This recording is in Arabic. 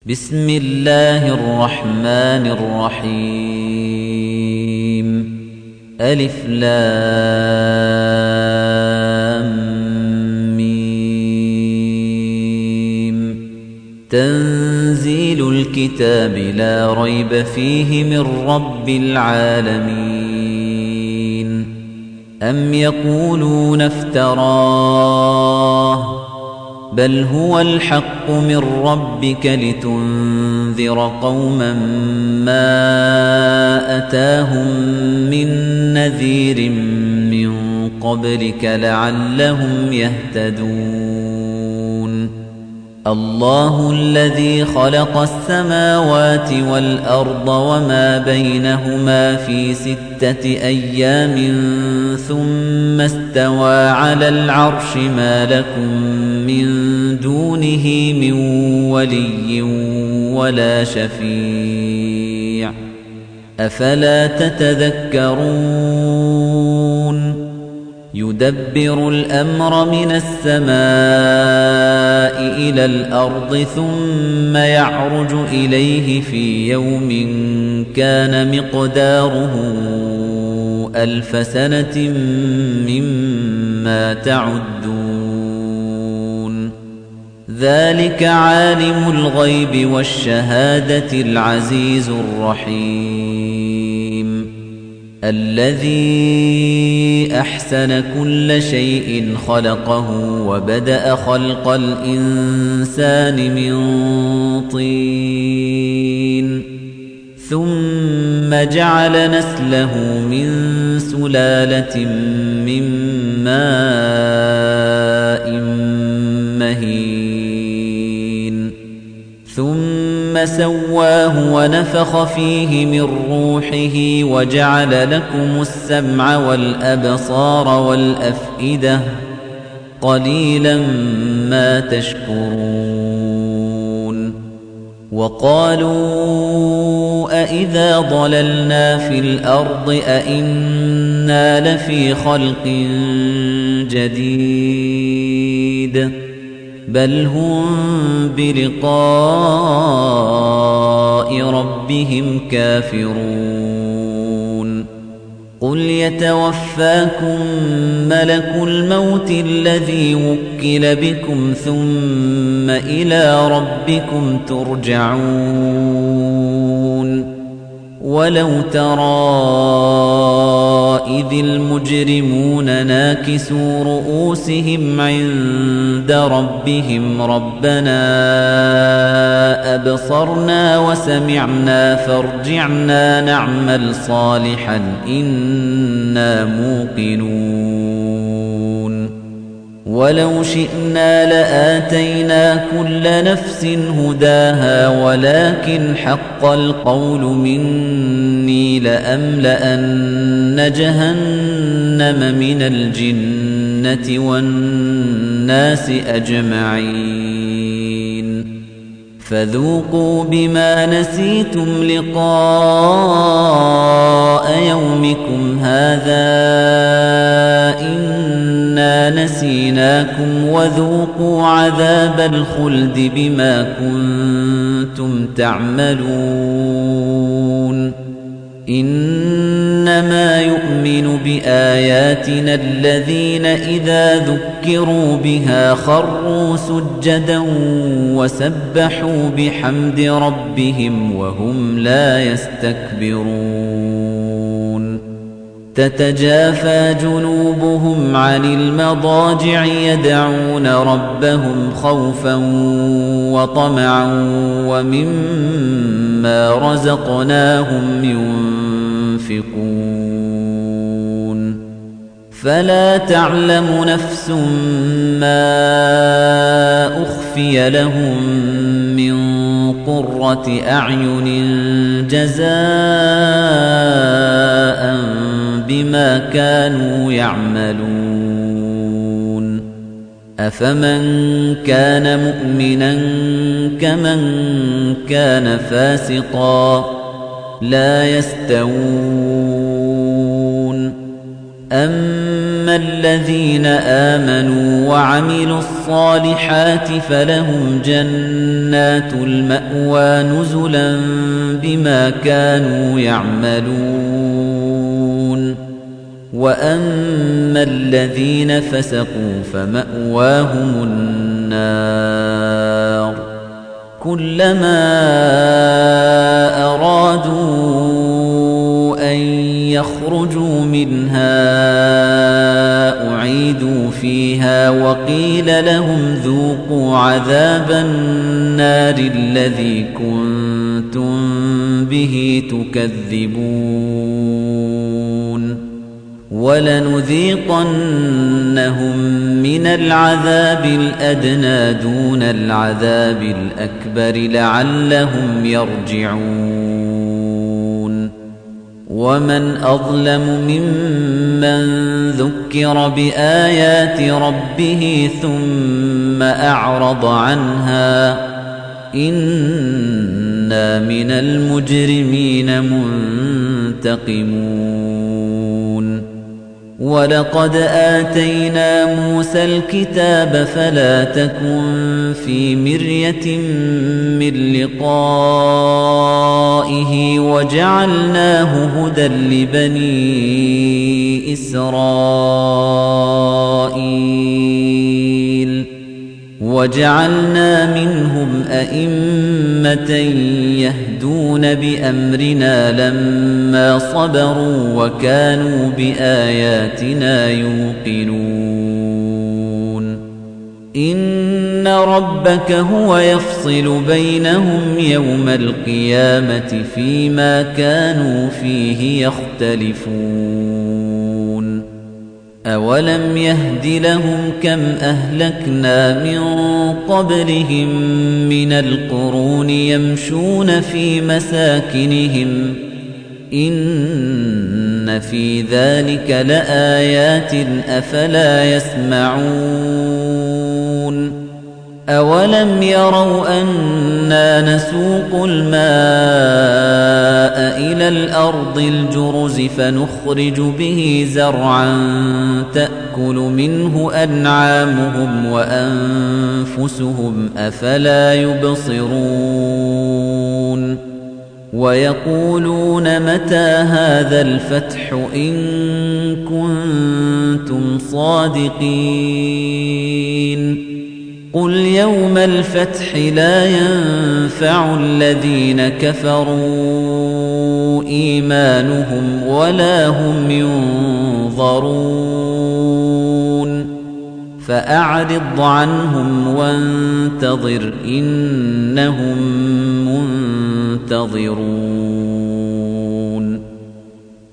بسم الله الرحمن الرحيم ألف لام ميم تنزيل الكتاب لا ريب فيه من رب العالمين أم يقولون افتراه بل هو الحق من ربك لتنذر قوما ما أتاهم من نذير من قبلك لعلهم يهتدون الله الذي خلق السماوات والأرض وما بينهما في 6 أيام ثم استوى على العرش ما لكم من دونه من ولي ولا شفيع أفلا تتذكرون يدبر الأمر من السماء إلى الأرض ثم يعرج إليه في يوم كان مقداره 1000 سنة مما تعدون ذلك عالم الغيب والشهادة العزيز الرحيم الذي أحسن كل شيء خلقه وبدأ خلق الإنسان من طين ثم جعل نسله من سلالة من ماء مهين ثم سواه ونفخ فيه من روحه وجعل لكم السمع والأبصار والأفئدة قليلا ما تشكرون وقالوا أإذا ضللنا في الأرض أإنا لفي خلق جديد بل هم بلقاء ربهم كافرون قل يتوفاكم ملك الموت الذي وكل بكم ثم إلى ربكم ترجعون ولو ترى إذ المجرمون ناكسوا رؤوسهم عند ربهم ربنا أبصرنا وسمعنا فارجعنا نعمل صالحا إنا موقنون ولو شئنا لآتينا كل نفس هداها ولكن حق القول مني لأملأن جهنم من الجنة والناس أجمعين فذوقوا بما نسيتم لقاء يومكم هذا إنا نسيناكم وذوقوا عذاب الخلد بما كنتم تعملون إنما يؤمن بآياتنا الذين إذا ذكروا بها خروا سجدا وسبحوا بحمد ربهم وهم لا يستكبرون تتجافى جنوبهم عن المضاجع يدعون ربهم خوفا وطمعا ومما رزقناهم ينفقون فلا تعلم نفس ما أخفي لهم من قرة أعين جزاء بما كانوا يعملون أفمن كان مؤمنا كمن كان فاسقا لا يستوون أما فَأَمَّا الَّذِينَ آمَنُوا وَعَمِلُوا الصَّالِحَاتِ فَلَهُمْ جَنَّاتُ الْمَأْوَى نُزُلًا بِمَا كَانُوا يَعْمَلُونَ وَأَمَّا الَّذِينَ فَسَقُوا فَمَأْوَاهُمُ النَّارُ كُلَّمَا أَرَادُوا أَن يَخْرُجُوا مِنْهَا أُعِيدُوا فِيهَا وَقِيلَ لَهُمْ ذُوقُوا عَذَابَ النَّارِ الَّذِي كُنتُم بِهِ تُكَذِّبُونَ وَلَنُذِيقَنَّهُم مِّنَ الْعَذَابِ الْأَدْنَىٰ دُونَ الْعَذَابِ الْأَكْبَرِ لَعَلَّهُمْ يَرْجِعُونَ وَمَنْ أَظْلَمُ مِمَّن ذُكِّرَ بِآيَاتِ رَبِّهِ ثُمَّ أَعْرَضَ عَنْهَا ۚ إِنَّا مِنَ الْمُجْرِمِينَ مُنتَقِمُونَ وَلَقَدْ آتَيْنَا مُوسَى الْكِتَابَ فَلَا تَكُن فِي مِرْيَةٍ مِّن لِّقَائِهِ وَجَعَلْنَاهُ هُدًى لِّبَنِي إِسْرَائِيلَ وَجَعَلْنَا مِنْهُمْ أَئِمَّةً يَهْدُونَ بِأَمْرِنَا لَمَّا صَبَرُوا وَكَانُوا بِآيَاتِنَا يُوقِنُونَ إِنَّ رَبَّكَ هُوَ يَفْصِلُ بَيْنَهُمْ يَوْمَ الْقِيَامَةِ فِيمَا كَانُوا فِيهِ يَخْتَلِفُونَ أَوَلَمْ يَهْدِ لَهُمْ كَمْ أَهْلَكْنَا مِن قَبْلِهِم مِّنَ الْقُرُونِ يَمْشُونَ فِي مَسَاكِنِهِمْ ۗ إِنَّ فِي ذَلِكَ لَآيَاتٍ ۖ أَفَلَا يَسْمَعُونَ أَوَلَمْ يَرَوْا أَنَّا نَسُوقُ الْمَاءَ إِلَى الْأَرْضِ الْجُرُزِ فَنُخْرِجُ بِهِ زَرْعًا تَأْكُلُ مِنْهُ أَنْعَامُهُمْ وَأَنفُسُهُمْ ۖ أَفَلَا يُبْصِرُونَ وَيَقُولُونَ مَتَىٰ هَٰذَا الْفَتْحُ إِن كُنتُمْ صَادِقِينَ قُلْ يَوْمَ الْفَتْحِ لَا يَنفَعُ الَّذِينَ كَفَرُوا إِيمَانُهُمْ وَلَا هُمْ يُنظَرُونَ فَأَعْرِضْ عَنْهُمْ وَانتَظِرْ إِنَّهُم مُّنتَظِرُونَ